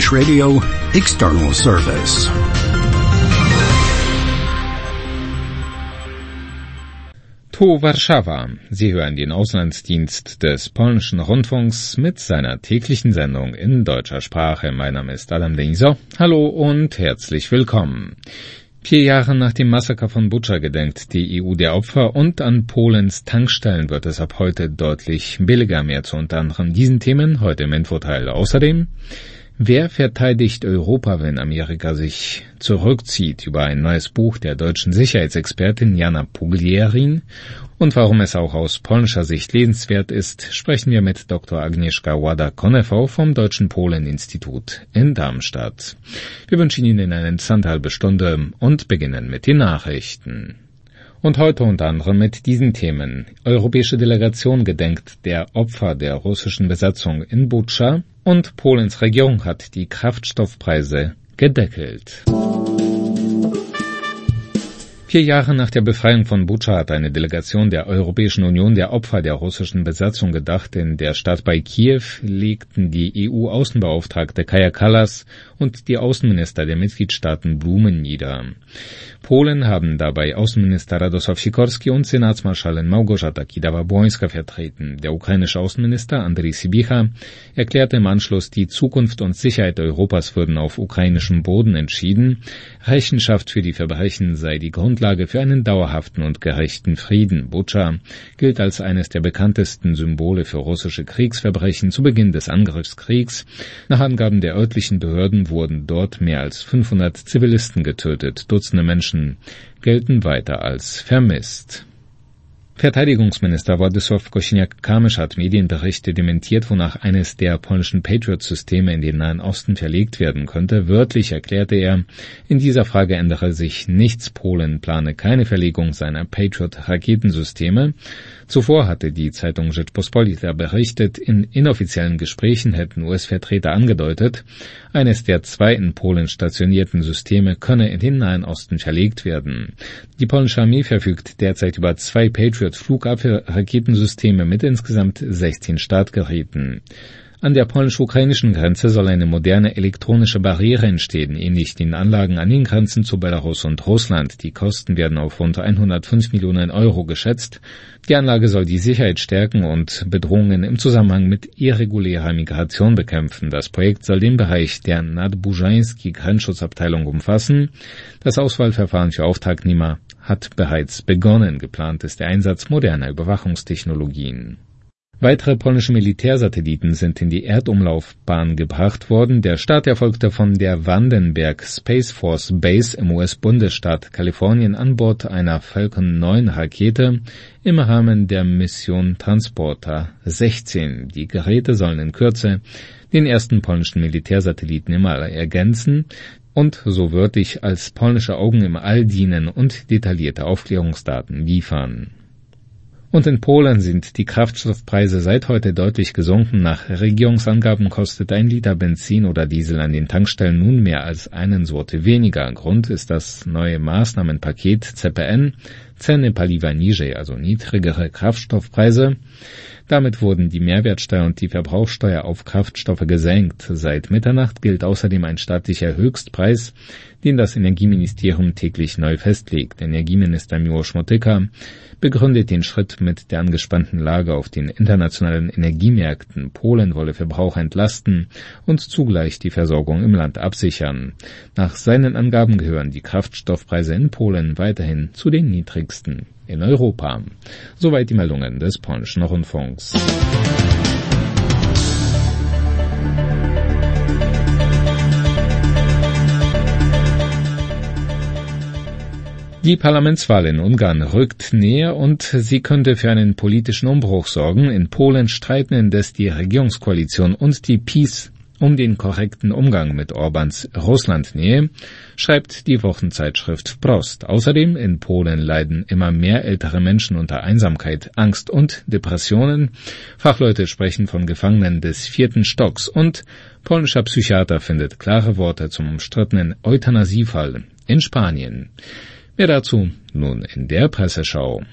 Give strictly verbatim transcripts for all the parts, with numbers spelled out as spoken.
Polish Radio External Service. Tu Warszawa. Sie hören den Auslandsdienst des polnischen Rundfunks mit seiner täglichen Sendung in deutscher Sprache. Mein Name ist Adam Deniso. Hallo und herzlich willkommen. Vier Jahre nach dem Massaker von Butscha gedenkt die E U der Opfer und an Polens Tankstellen wird es ab heute deutlich billiger, mehr zu unter anderem diesen Themen heute im Infoteil. Außerdem, wer verteidigt Europa, wenn Amerika sich zurückzieht? Über ein neues Buch der deutschen Sicherheitsexpertin Jana Puglierin und warum es auch aus polnischer Sicht lesenswert ist, sprechen wir mit Doktor Agnieszka Łada-Konewał vom Deutschen Polen-Institut in Darmstadt. Wir wünschen Ihnen eine interessante halbe Stunde und beginnen mit den Nachrichten. Und heute unter anderem mit diesen Themen. Europäische Delegation gedenkt der Opfer der russischen Besatzung in Butscha und Polens Regierung hat die Kraftstoffpreise gedeckelt. Vier Jahre nach der Befreiung von Butscha hat eine Delegation der Europäischen Union der Opfer der russischen Besatzung gedacht. In der Stadt bei Kiew legten die E U-Außenbeauftragte Kaja Kallas und die Außenminister der Mitgliedstaaten Blumen nieder. Polen haben dabei Außenminister Radosław Sikorski und Senatsmarschallin Małgorzata Kidawa-Błońska vertreten. Der ukrainische Außenminister Andriy Sybiha erklärte im Anschluss, die Zukunft und Sicherheit Europas würden auf ukrainischem Boden entschieden. Rechenschaft für die Verbrechen sei die Grundlage für einen dauerhaften und gerechten Frieden. Butscha gilt als eines der bekanntesten Symbole für russische Kriegsverbrechen zu Beginn des Angriffskriegs. Nach Angaben der örtlichen Behörden wurden dort mehr als fünfhundert Zivilisten getötet. Dutzende Menschen gelten weiter als vermisst. Verteidigungsminister Władysław Kosiniak-Kamysz hat Medienberichte dementiert, wonach eines der polnischen Patriot-Systeme in den Nahen Osten verlegt werden könnte. Wörtlich erklärte er, in dieser Frage ändere sich nichts. Polen plane keine Verlegung seiner Patriot-Raketensysteme. Zuvor hatte die Zeitung Rzeczpospolita berichtet, in inoffiziellen Gesprächen hätten U S-Vertreter angedeutet, eines der zwei in Polen stationierten Systeme könne in den Nahen Osten verlegt werden. Die polnische Armee verfügt derzeit über zwei Patriot-Flugabwehr-Raketensysteme mit insgesamt sechzehn Startgeräten. An der polnisch-ukrainischen Grenze soll eine moderne elektronische Barriere entstehen, ähnlich den Anlagen an den Grenzen zu Belarus und Russland. Die Kosten werden auf rund hundertfünf Millionen Euro geschätzt. Die Anlage soll die Sicherheit stärken und Bedrohungen im Zusammenhang mit irregulärer Migration bekämpfen. Das Projekt soll den Bereich der Nadbujański-Grenzschutzabteilung umfassen. Das Auswahlverfahren für Auftragnehmer hat bereits begonnen. Geplant ist der Einsatz moderner Überwachungstechnologien. Weitere polnische Militärsatelliten sind in die Erdumlaufbahn gebracht worden. Der Start erfolgte von der Vandenberg Space Force Base im U S-Bundesstaat Kalifornien an Bord einer Falcon neun Rakete im Rahmen der Mission Transporter sechzehn. Die Geräte sollen in Kürze den ersten polnischen Militärsatelliten im All ergänzen und so wörtlich als polnische Augen im All dienen und detaillierte Aufklärungsdaten liefern. Und in Polen sind die Kraftstoffpreise seit heute deutlich gesunken. Nach Regierungsangaben kostet ein Liter Benzin oder Diesel an den Tankstellen nun mehr als einen Złoty weniger. Grund ist das neue Maßnahmenpaket C P N, Ceny Paliwa Niżej, also niedrigere Kraftstoffpreise. Damit wurden die Mehrwertsteuer und die Verbrauchsteuer auf Kraftstoffe gesenkt. Seit Mitternacht gilt außerdem ein staatlicher Höchstpreis, den das Energieministerium täglich neu festlegt. Energieminister Miłosz Motyka begründet den Schritt mit der angespannten Lage auf den internationalen Energiemärkten. Polen wolle Verbraucher entlasten und zugleich die Versorgung im Land absichern. Nach seinen Angaben gehören die Kraftstoffpreise in Polen weiterhin zu den niedrigsten in Europa. Soweit die Meldungen des polnischen Rundfunks. Die Parlamentswahl in Ungarn rückt näher und sie könnte für einen politischen Umbruch sorgen. In Polen streiten indes die Regierungskoalition und die PiS um den korrekten Umgang mit Orbáns Russlandnähe, schreibt die Wochenzeitschrift Wprost. Außerdem in Polen leiden immer mehr ältere Menschen unter Einsamkeit, Angst und Depressionen. Fachleute sprechen von Gefangenen des vierten Stocks und polnischer Psychiater findet klare Worte zum umstrittenen Euthanasiefall in Spanien. Mehr dazu nun in der Presseschau.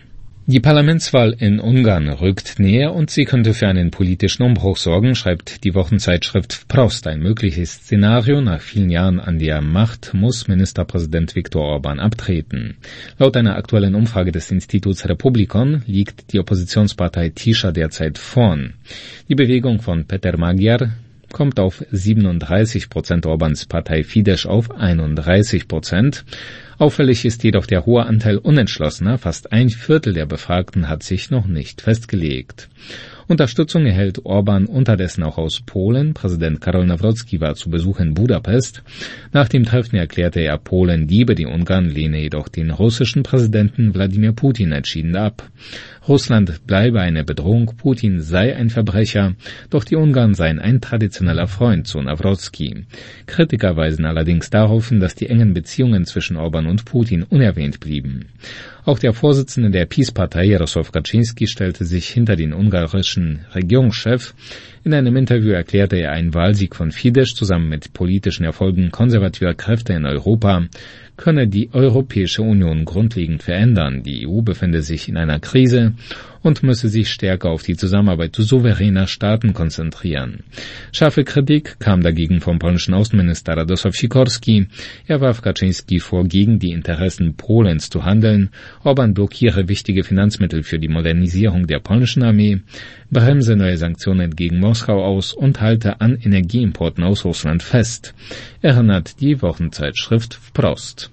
Die Parlamentswahl in Ungarn rückt näher und sie könnte für einen politischen Umbruch sorgen, schreibt die Wochenzeitschrift Wprost. Ein mögliches Szenario: Nach vielen Jahren an der Macht muss Ministerpräsident Viktor Orban abtreten. Laut einer aktuellen Umfrage des Instituts Republikon liegt die Oppositionspartei Tisza derzeit vorn. Die Bewegung von Peter Magyar kommt auf siebenunddreißig Prozent, Orbans Partei Fidesz auf einunddreißig Prozent. Auffällig ist jedoch der hohe Anteil Unentschlossener. Fast ein Viertel der Befragten hat sich noch nicht festgelegt. Unterstützung erhält Orban unterdessen auch aus Polen. Präsident Karol Nawrocki war zu Besuch in Budapest. Nach dem Treffen erklärte er, Polen liebe die Ungarn, lehne jedoch den russischen Präsidenten Wladimir Putin entschieden ab. Russland bleibe eine Bedrohung, Putin sei ein Verbrecher, doch die Ungarn seien ein traditioneller Freund, so Nawrocki. Kritiker weisen allerdings darauf hin, dass die engen Beziehungen zwischen Orban und Putin unerwähnt blieben. Auch der Vorsitzende der PiS-Partei, Jarosław Kaczyński, stellte sich hinter den ungarischen Regierungschef. In einem Interview erklärte er, ein Wahlsieg von Fidesz zusammen mit politischen Erfolgen konservativer Kräfte in Europa könne die Europäische Union grundlegend verändern. Die E U befinde sich in einer Krise und müsse sich stärker auf die Zusammenarbeit souveräner Staaten konzentrieren. Scharfe Kritik kam dagegen vom polnischen Außenminister Radosław Sikorski. Er warf Kaczyński vor, gegen die Interessen Polens zu handeln. Orban blockiere wichtige Finanzmittel für die Modernisierung der polnischen Armee, bremse neue Sanktionen gegen Moskau aus und halte an Energieimporten aus Russland fest, erinnert die Wochenzeitschrift Wprost.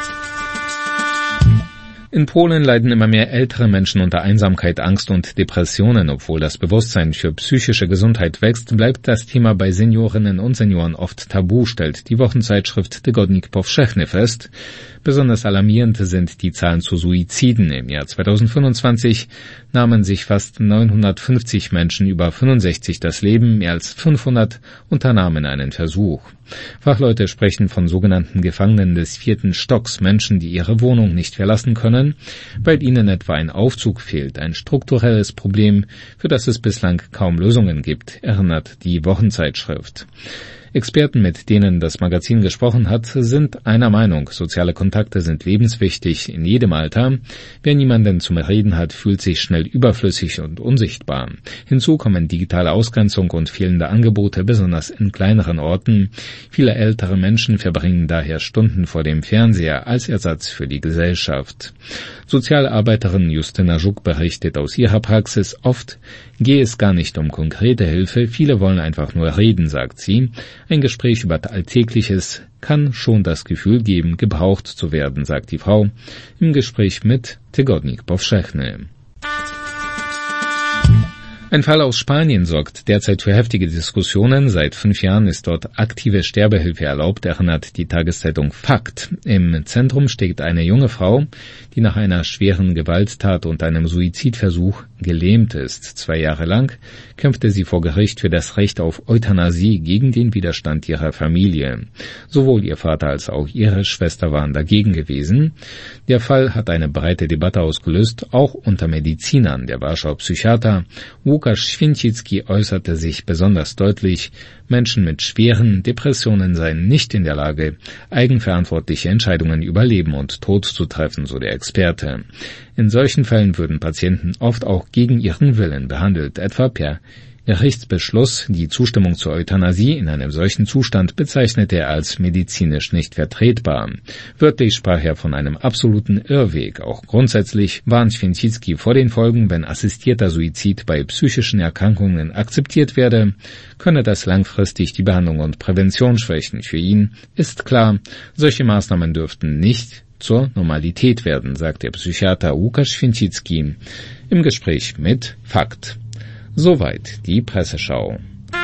In Polen leiden immer mehr ältere Menschen unter Einsamkeit, Angst und Depressionen. Obwohl das Bewusstsein für psychische Gesundheit wächst, bleibt das Thema bei Seniorinnen und Senioren oft tabu, stellt die Wochenzeitschrift Tygodnik Powszechny fest. Besonders alarmierend sind die Zahlen zu Suiziden. Im Jahr zweitausendfünfundzwanzig nahmen sich fast neunhundertfünfzig Menschen über fünfundsechzig das Leben, mehr als fünfhundert unternahmen einen Versuch. Fachleute sprechen von sogenannten Gefangenen des vierten Stocks, Menschen, die ihre Wohnung nicht verlassen können, weil ihnen etwa ein Aufzug fehlt, ein strukturelles Problem, für das es bislang kaum Lösungen gibt, erinnert die Wochenzeitschrift. Experten, mit denen das Magazin gesprochen hat, sind einer Meinung. Soziale Kontakte sind lebenswichtig in jedem Alter. Wer niemanden zum Reden hat, fühlt sich schnell überflüssig und unsichtbar. Hinzu kommen digitale Ausgrenzung und fehlende Angebote, besonders in kleineren Orten. Viele ältere Menschen verbringen daher Stunden vor dem Fernseher als Ersatz für die Gesellschaft. Sozialarbeiterin Justyna Żuk berichtet aus ihrer Praxis, oft gehe es gar nicht um konkrete Hilfe, viele wollen einfach nur reden, sagt sie. Ein Gespräch über Alltägliches kann schon das Gefühl geben, gebraucht zu werden, sagt die Frau im Gespräch mit Tygodnik Powszechny. Ein Fall aus Spanien sorgt derzeit für heftige Diskussionen. Seit fünf Jahren ist dort aktive Sterbehilfe erlaubt, erinnert die Tageszeitung Fakt. Im Zentrum steht eine junge Frau, die nach einer schweren Gewalttat und einem Suizidversuch gelähmt ist. Zwei Jahre lang kämpfte sie vor Gericht für das Recht auf Euthanasie gegen den Widerstand ihrer Familie. Sowohl ihr Vater als auch ihre Schwester waren dagegen gewesen. Der Fall hat eine breite Debatte ausgelöst, auch unter Medizinern. Der Warschauer Psychiater Łukasz Święcicki äußerte sich besonders deutlich, Menschen mit schweren Depressionen seien nicht in der Lage, eigenverantwortliche Entscheidungen über Leben und Tod zu treffen, so der Experte. In solchen Fällen würden Patienten oft auch gegen ihren Willen behandelt, etwa per Gerichtsbeschluss. Die Zustimmung zur Euthanasie in einem solchen Zustand bezeichnete er als medizinisch nicht vertretbar. Wörtlich sprach er von einem absoluten Irrweg. Auch grundsätzlich warnt Święcicki vor den Folgen, wenn assistierter Suizid bei psychischen Erkrankungen akzeptiert werde, könne das langfristig die Behandlung und Prävention schwächen. Für ihn ist klar, solche Maßnahmen dürften nicht zur Normalität werden, sagt der Psychiater Łukasz Święcicki im Gespräch mit Fakt. Soweit die Presseschau.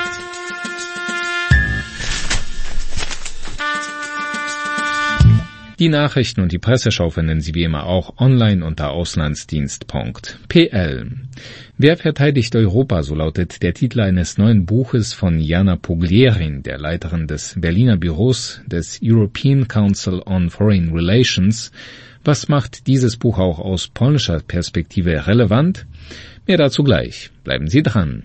Die Nachrichten und die Presseschau finden Sie wie immer auch online unter auslandsdienst punkt p l. Wer verteidigt Europa? So lautet der Titel eines neuen Buches von Jana Puglierin, der Leiterin des Berliner Büros des European Council on Foreign Relations. Was macht dieses Buch auch aus polnischer Perspektive relevant? Mehr dazu gleich. Bleiben Sie dran.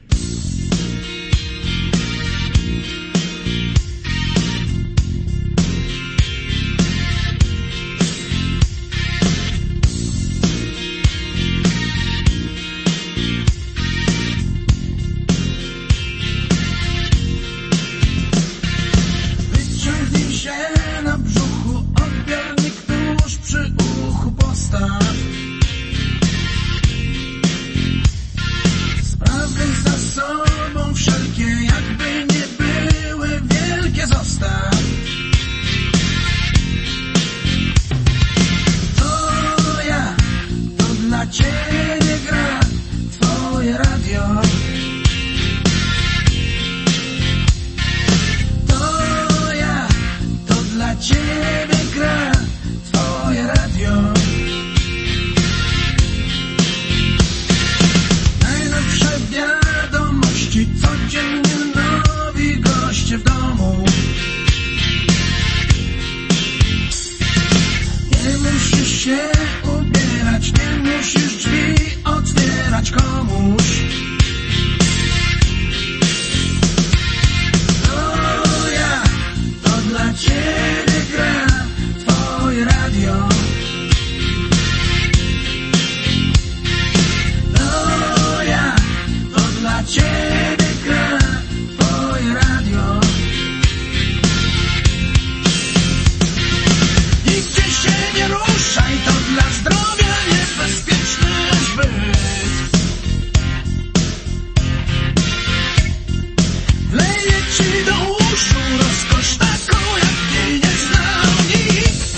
postaw. To ja, to dla ciebie gra twoje radio. To ja, to dla ciebie gra twoje radio. Najnowsze wiadomości, codziennie nowi goście w domu. Nie musisz się ubierać, nie musisz drzwi otwierać komuś. To ja, to dla ciebie gra twoje radio. To ja, to dla ciebie gra twoje radio. Nigdzie się nie ruszaj, to dla zdrowia niebezpieczny zbyt. Wleje ci do uszu rozkosz taką, jak jej nie znał nikt.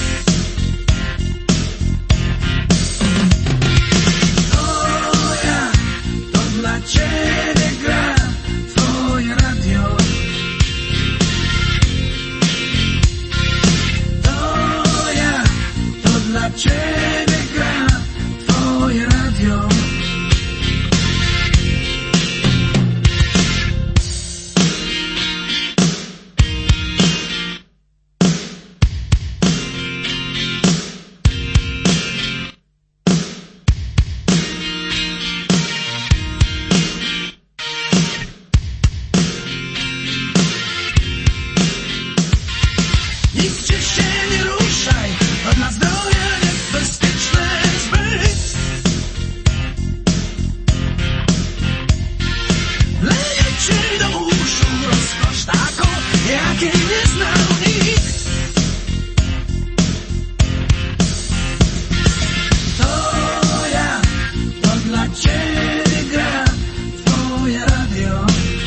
To ja, to dla ciebie gra twoje radio. To ja, to dla ciebie gra twoje radio. Nigdzie się nie ruszaj, to dla zdrowia niebezpieczny zbyt. Leje ci do uszu rozkosz taką, jakiej nie znał nikt. To ja, to dla ciebie gra twoje radio.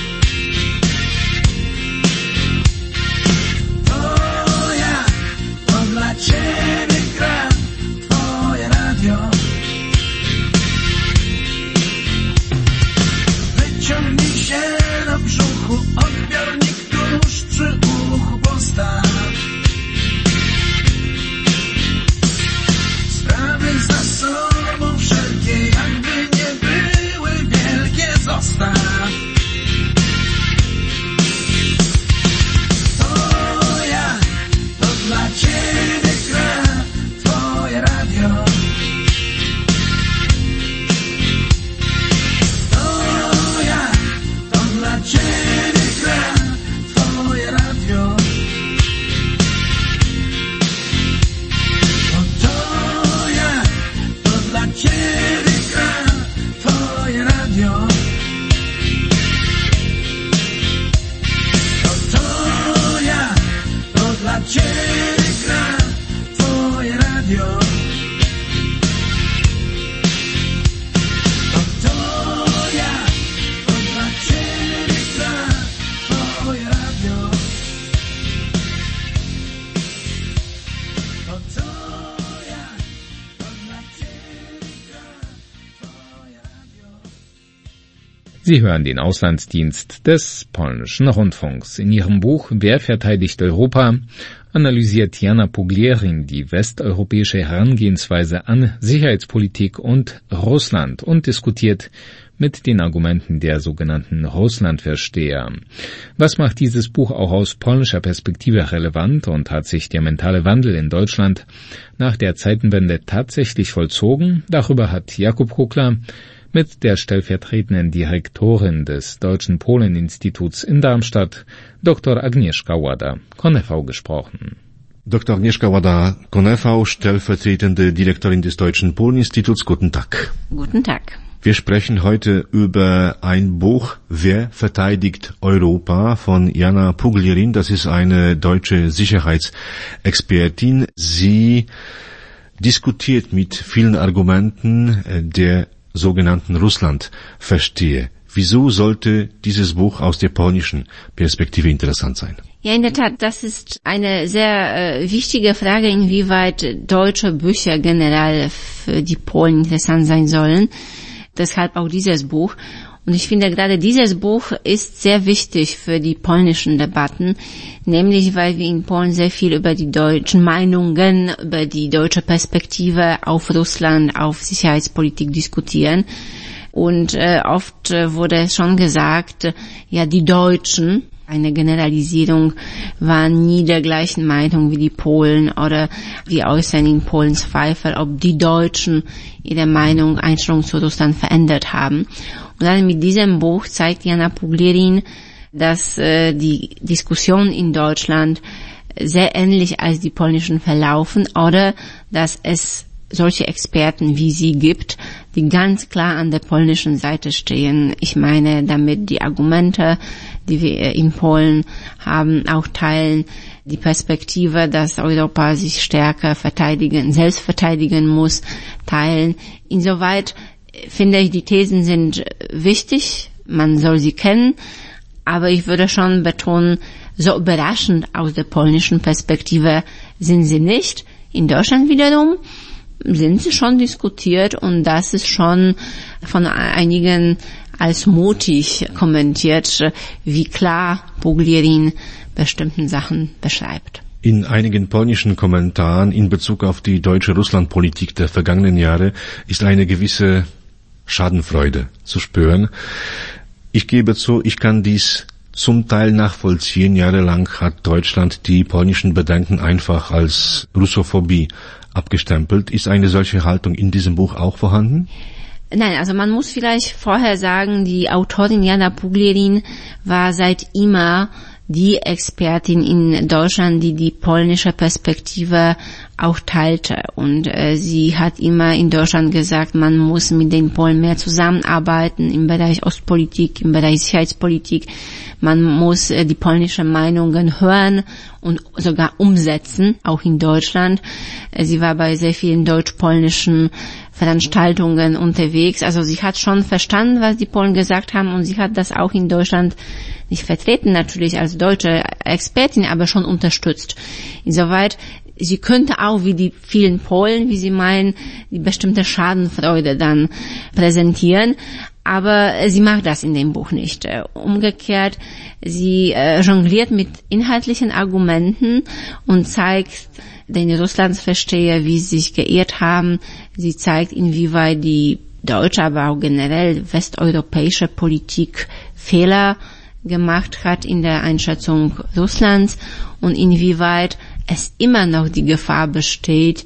To ja, to dla ciebie gra twoje radio. Wyciągnij się na brzuchu, odbiornik tuż przy uchu postaw. Sprawy za sobą wszelkie, jakby nie były wielkie, zostaw. To ja, to dla ciebie gra twoje radio. To ja, to dla ciebie gra twoje radio. To ja, to dla ciebie gra twoje radio. To ja, to dla ciebie gra twoje radio. To ja, to dla ciebie gra twoje radio. To ja, to dla ciebie gra twoje radio. Sie hören den Auslandsdienst des polnischen Rundfunks. In ihrem Buch Wer verteidigt Europa analysiert Jana Puglierin die westeuropäische Herangehensweise an Sicherheitspolitik und Russland und diskutiert mit den Argumenten der sogenannten Russlandversteher. Was macht dieses Buch auch aus polnischer Perspektive relevant und hat sich der mentale Wandel in Deutschland nach der Zeitenwende tatsächlich vollzogen? Darüber hat Jakub Kukla mit der stellvertretenden Direktorin des Deutschen Polen-Instituts in Darmstadt, Doktor Agnieszka Łada-Konefał, gesprochen. Doktor Agnieszka Łada-Konefał, stellvertretende Direktorin des Deutschen Polen-Instituts. Guten Tag. Guten Tag. Wir sprechen heute über ein Buch, Wer verteidigt Europa, von Jana Puglierin. Das ist eine deutsche Sicherheitsexpertin. Sie diskutiert mit vielen Argumenten der sogenannten Russlandversteher. Wieso sollte dieses Buch aus der polnischen Perspektive interessant sein? Ja, in der Tat, das ist eine sehr äh, wichtige Frage, inwieweit deutsche Bücher generell für die Polen interessant sein sollen. Deshalb auch dieses Buch. Und ich finde, gerade dieses Buch ist sehr wichtig für die polnischen Debatten, nämlich weil wir in Polen sehr viel über die deutschen Meinungen, über die deutsche Perspektive auf Russland, auf Sicherheitspolitik diskutieren. Und äh, oft äh, wurde es schon gesagt, äh, ja, die Deutschen, eine Generalisierung, waren nie der gleichen Meinung wie die Polen, oder wir äußern in Polen Zweifel, ob die Deutschen ihre Meinung, Einstellung zu Russland verändert haben. Und dann mit diesem Buch zeigt Jana Puglierin, dass äh, die Diskussionen in Deutschland sehr ähnlich als die polnischen verlaufen, oder dass es solche Experten wie sie gibt, die ganz klar an der polnischen Seite stehen. Ich meine damit die Argumente, die wir in Polen haben, auch teilen, die Perspektive, dass Europa sich stärker verteidigen, selbst verteidigen muss, teilen. Insoweit finde ich, die Thesen sind wichtig, man soll sie kennen, aber ich würde schon betonen, so überraschend aus der polnischen Perspektive sind sie nicht. In Deutschland wiederum sind sie schon diskutiert, und das ist schon von einigen als mutig kommentiert, wie klar Puglierin bestimmten Sachen beschreibt. In einigen polnischen Kommentaren in Bezug auf die deutsche Russlandpolitik der vergangenen Jahre ist eine gewisse Schadenfreude zu spüren. Ich gebe zu, ich kann dies zum Teil nachvollziehen. Jahrelang hat Deutschland die polnischen Bedenken einfach als Russophobie abgestempelt. Ist eine solche Haltung in diesem Buch auch vorhanden? Nein, also man muss vielleicht vorher sagen, die Autorin Jana Puglierin war seit immer die Expertin in Deutschland, die die polnische Perspektive auch teilte. Und äh, sie hat immer in Deutschland gesagt, man muss mit den Polen mehr zusammenarbeiten im Bereich Ostpolitik, im Bereich Sicherheitspolitik. Man muss äh, die polnischen Meinungen hören und sogar umsetzen, auch in Deutschland. Äh, sie war bei sehr vielen deutsch-polnischen Veranstaltungen unterwegs. Also sie hat schon verstanden, was die Polen gesagt haben, und sie hat das auch in Deutschland nicht vertreten, natürlich als deutsche Expertin, aber schon unterstützt. Insoweit, sie könnte auch wie die vielen Polen, wie sie meinen, die bestimmte Schadenfreude dann präsentieren. Aber sie macht das in dem Buch nicht. Umgekehrt, sie jongliert mit inhaltlichen Argumenten und zeigt den Russlandsversteher, wie sie sich geirrt haben. Sie zeigt, inwieweit die deutsche, aber auch generell westeuropäische Politik Fehler gemacht hat in der Einschätzung Russlands und inwieweit es immer noch die Gefahr besteht,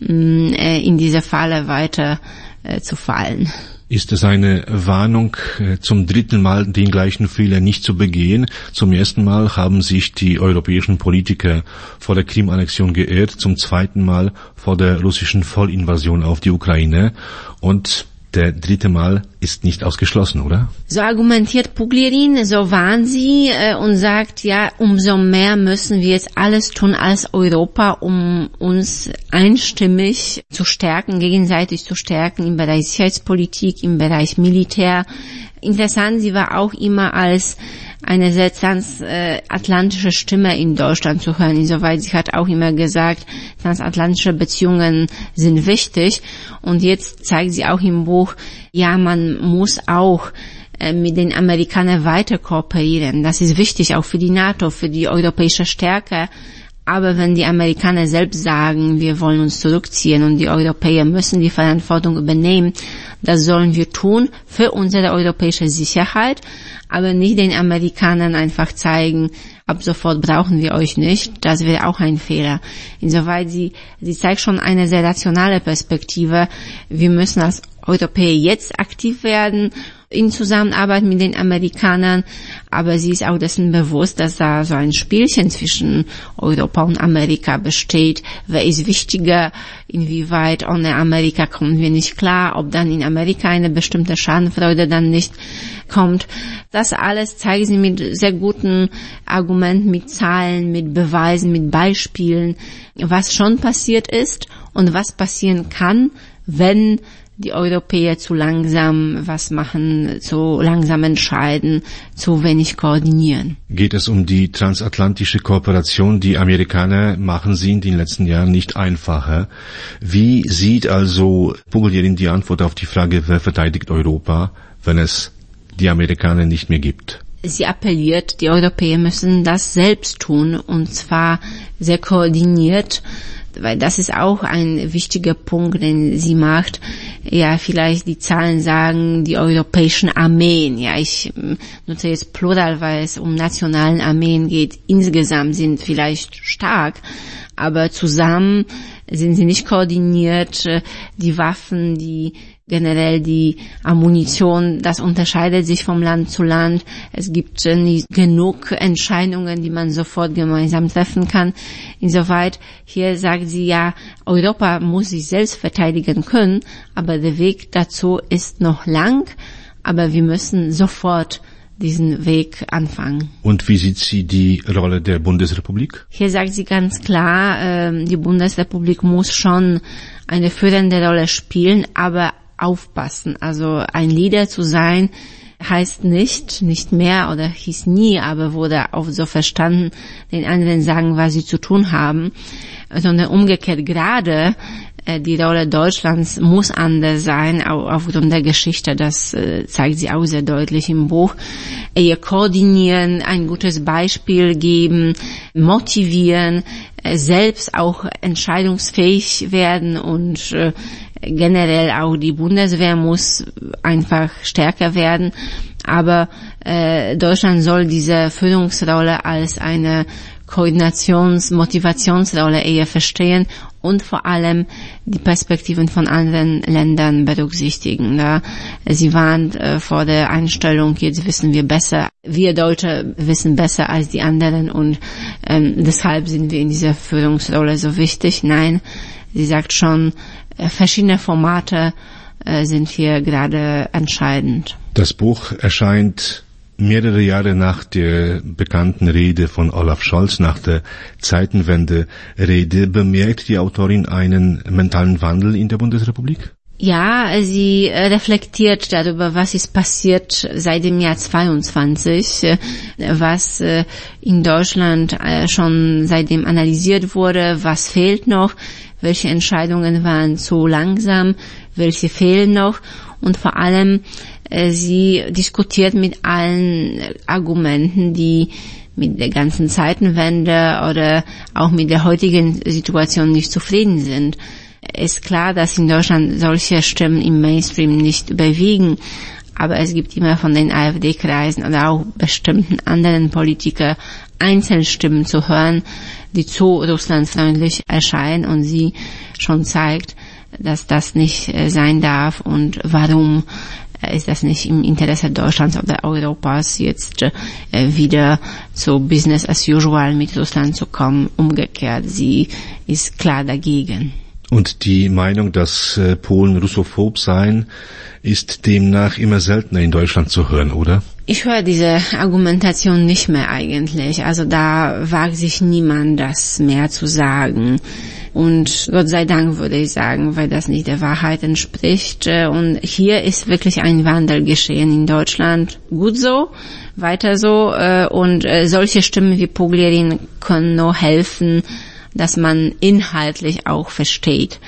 in diese Falle weiter zu fallen. Ist es eine Warnung, zum dritten Mal den gleichen Fehler nicht zu begehen? Zum ersten Mal haben sich die europäischen Politiker vor der Krim-Annexion geirrt, zum zweiten Mal vor der russischen Vollinvasion auf die Ukraine, und der dritte Mal ist nicht ausgeschlossen, oder? So argumentiert Puglierin, so warnt sie äh, und sagt, ja, umso mehr müssen wir jetzt alles tun als Europa, um uns einstimmig zu stärken, gegenseitig zu stärken im Bereich Sicherheitspolitik, im Bereich Militär. Interessant, sie war auch immer als eine sehr transatlantische Stimme in Deutschland zu hören. Insoweit, sie hat auch immer gesagt, transatlantische Beziehungen sind wichtig. Und jetzt zeigt sie auch im Buch, ja, man muss auch äh, mit den Amerikanern weiter kooperieren. Das ist wichtig, auch für die NATO, für die europäische Stärke. Aber wenn die Amerikaner selbst sagen, wir wollen uns zurückziehen und die Europäer müssen die Verantwortung übernehmen, das sollen wir tun für unsere europäische Sicherheit, aber nicht den Amerikanern einfach zeigen, ab sofort brauchen wir euch nicht. Das wäre auch ein Fehler. Insoweit sie, sie zeigt schon eine sehr rationale Perspektive. Wir müssen als Europäer jetzt aktiv werden in Zusammenarbeit mit den Amerikanern, aber sie ist auch dessen bewusst, dass da so ein Spielchen zwischen Europa und Amerika besteht. Wer ist wichtiger? Inwieweit ohne Amerika kommen wir nicht klar? Ob dann in Amerika eine bestimmte Schadenfreude dann nicht kommt? Das alles zeigen sie mit sehr guten Argumenten, mit Zahlen, mit Beweisen, mit Beispielen, was schon passiert ist und was passieren kann, wenn die Europäer zu langsam was machen, zu langsam entscheiden, zu wenig koordinieren. Geht es um die transatlantische Kooperation? Die Amerikaner machen sie in den letzten Jahren nicht einfacher. Wie sieht also Pugliarin die Antwort auf die Frage, wer verteidigt Europa, wenn es die Amerikaner nicht mehr gibt? Sie appelliert, die Europäer müssen das selbst tun, und zwar sehr koordiniert, weil das ist auch ein wichtiger Punkt, den sie macht. Ja, vielleicht die Zahlen sagen, die europäischen Armeen, ja, ich nutze jetzt Plural, weil es um nationalen Armeen geht, insgesamt sind vielleicht stark, aber zusammen sind sie nicht koordiniert. Die Waffen, die generell die Ammunition, das unterscheidet sich vom Land zu Land. Es gibt nicht genug Entscheidungen, die man sofort gemeinsam treffen kann. Insoweit, hier sagt sie ja, Europa muss sich selbst verteidigen können, aber der Weg dazu ist noch lang, aber wir müssen sofort diesen Weg anfangen. Und wie sieht sie die Rolle der Bundesrepublik? Hier sagt sie ganz klar, die Bundesrepublik muss schon eine führende Rolle spielen, aber aufpassen. Also ein Leader zu sein heißt nicht, nicht mehr oder hieß nie, aber wurde auch so verstanden, den anderen sagen, was sie zu tun haben, sondern umgekehrt gerade die Rolle Deutschlands muss anders sein, auch aufgrund der Geschichte, das zeigt sie auch sehr deutlich im Buch. Eher koordinieren, ein gutes Beispiel geben, motivieren, selbst auch entscheidungsfähig werden und generell auch die Bundeswehr muss einfach stärker werden, aber äh, Deutschland soll diese Führungsrolle als eine Koordinations-, Motivationsrolle eher verstehen und vor allem die Perspektiven von anderen Ländern berücksichtigen. Ja. Sie warnt äh, vor der Einstellung, jetzt wissen wir besser, wir Deutsche wissen besser als die anderen und ähm, deshalb sind wir in dieser Führungsrolle so wichtig. Nein, sie sagt schon, verschiedene Formate äh, sind hier gerade entscheidend. Das Buch erscheint mehrere Jahre nach der bekannten Rede von Olaf Scholz, nach der Zeitenwende-Rede. Bemerkt die Autorin einen mentalen Wandel in der Bundesrepublik? Ja, sie reflektiert darüber, was ist passiert seit dem Jahr zweiundzwanzig, was in Deutschland schon seitdem analysiert wurde, was fehlt noch, welche Entscheidungen waren zu langsam, welche fehlen noch und vor allem sie diskutiert mit allen Argumenten, die mit der ganzen Zeitenwende oder auch mit der heutigen Situation nicht zufrieden sind. Ist klar, dass in Deutschland solche Stimmen im Mainstream nicht überwiegen, aber es gibt immer von den AfD-Kreisen oder auch bestimmten anderen Politikern Einzelstimmen zu hören, die zu russlandfreundlich erscheinen und sie schon zeigt, dass das nicht sein darf und warum ist das nicht im Interesse Deutschlands oder Europas, jetzt äh, wieder zu Business as usual mit Russland zu kommen. Umgekehrt, sie ist klar dagegen. Und die Meinung, dass äh, Polen russophob seien, ist demnach immer seltener in Deutschland zu hören, oder? Ich höre diese Argumentation nicht mehr eigentlich. Also da wagt sich niemand, das mehr zu sagen. Und Gott sei Dank würde ich sagen, weil das nicht der Wahrheit entspricht. Und hier ist wirklich ein Wandel geschehen in Deutschland. Gut so, weiter so. Und solche Stimmen wie Pugliarin können nur helfen, dass man inhaltlich auch versteht,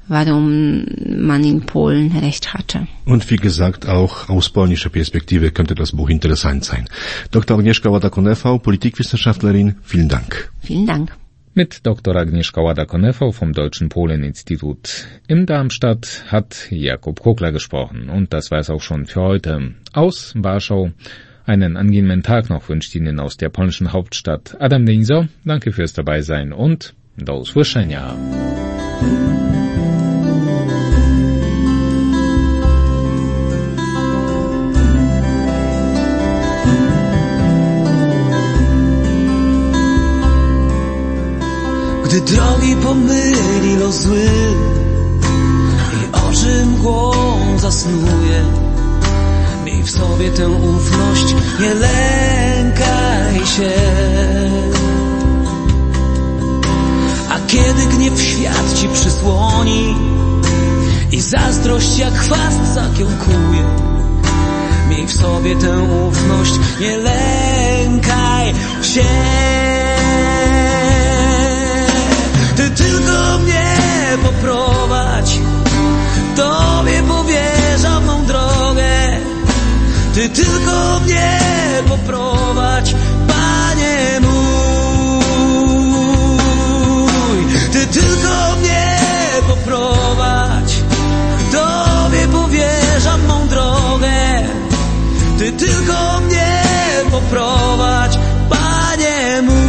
warum man in Polen recht hatte. Und wie gesagt, auch aus polnischer Perspektive könnte das Buch interessant sein. Doktor Agnieszka Łada-Konefał, Politikwissenschaftlerin, vielen Dank. Vielen Dank. Mit Doktor Agnieszka Łada-Konefał vom Deutschen Polen-Institut in Darmstadt hat Jakob Kokler gesprochen. Und das war es auch schon für heute. Aus Warschau einen angenehmen Tag noch wünscht Ihnen aus der polnischen Hauptstadt Adam Deniso. Danke fürs Dabeisein und do usłyszenia. Gdy drogi pomyli los zły i oczy mgłą zasnuje, miej w sobie tę ufność, nie lękaj się. A kiedy gniew świat ci przysłoni i zazdrość jak chwast zakiełkuje. Miej w sobie tę ufność, nie lękaj się. Ty tylko mnie poprowadź, Tobie powierzam mą drogę. Ty tylko mnie poprowadź, Panie mój. Ty tylko mnie poprowadź, Tobie powierzam mą drogę. Ty tylko mnie poprowadź, Panie mój.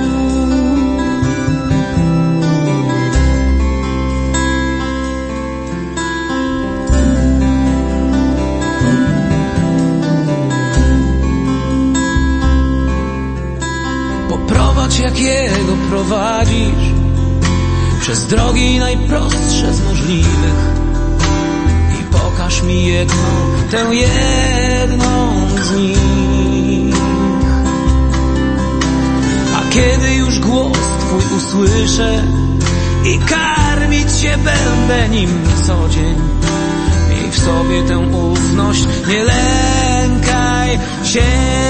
Poprowadź jak Jego prowadzisz, przez drogi najprostsze z możliwych i pokaż mi jedną, tę jedną z nich. A kiedy już głos Twój usłyszę i karmić się będę nim co dzień, miej w sobie tę ufność, nie lękaj się.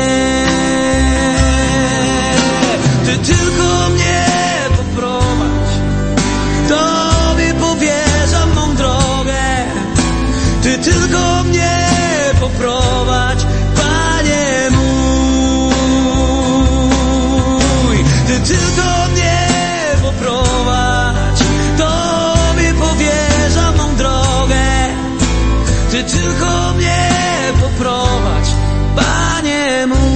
Ty tylko mnie poprowadź, Tobie powierzam mą drogę. Ty tylko mnie poprowadź, Panie mój. Ty tylko mnie poprowadź, Tobie powierzam mą drogę. Ty tylko mnie poprowadź, Panie mój.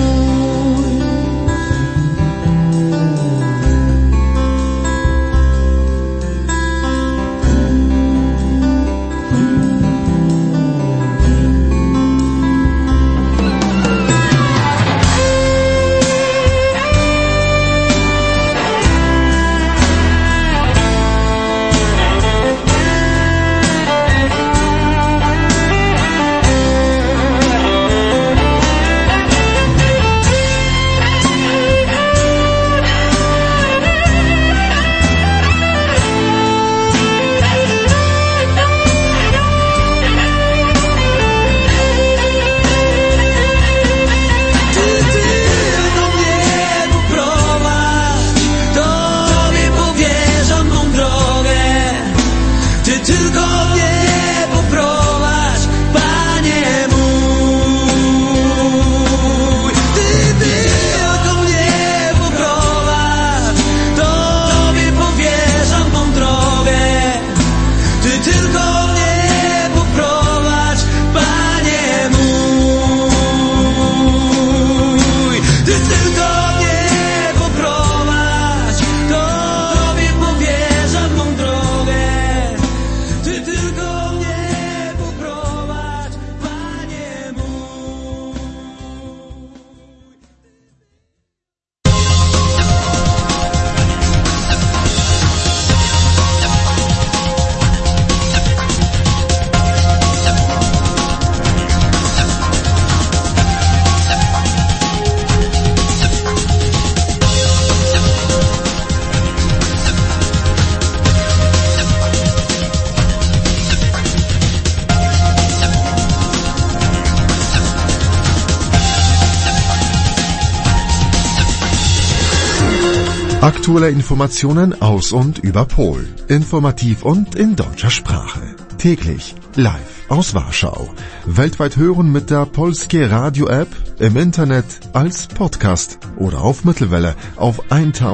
Aktuelle Informationen aus und über Polen. Informativ und in deutscher Sprache. Täglich live aus Warschau. Weltweit hören mit der Polskie Radio App, im Internet, als Podcast oder auf Mittelwelle auf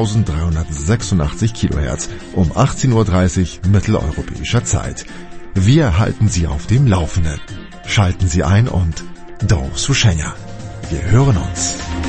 eintausenddreihundertsechsundachtzig Kilohertz um achtzehn Uhr dreißig mitteleuropäischer Zeit. Wir halten Sie auf dem Laufenden. Schalten Sie ein und do usłyszenia. Wir hören uns.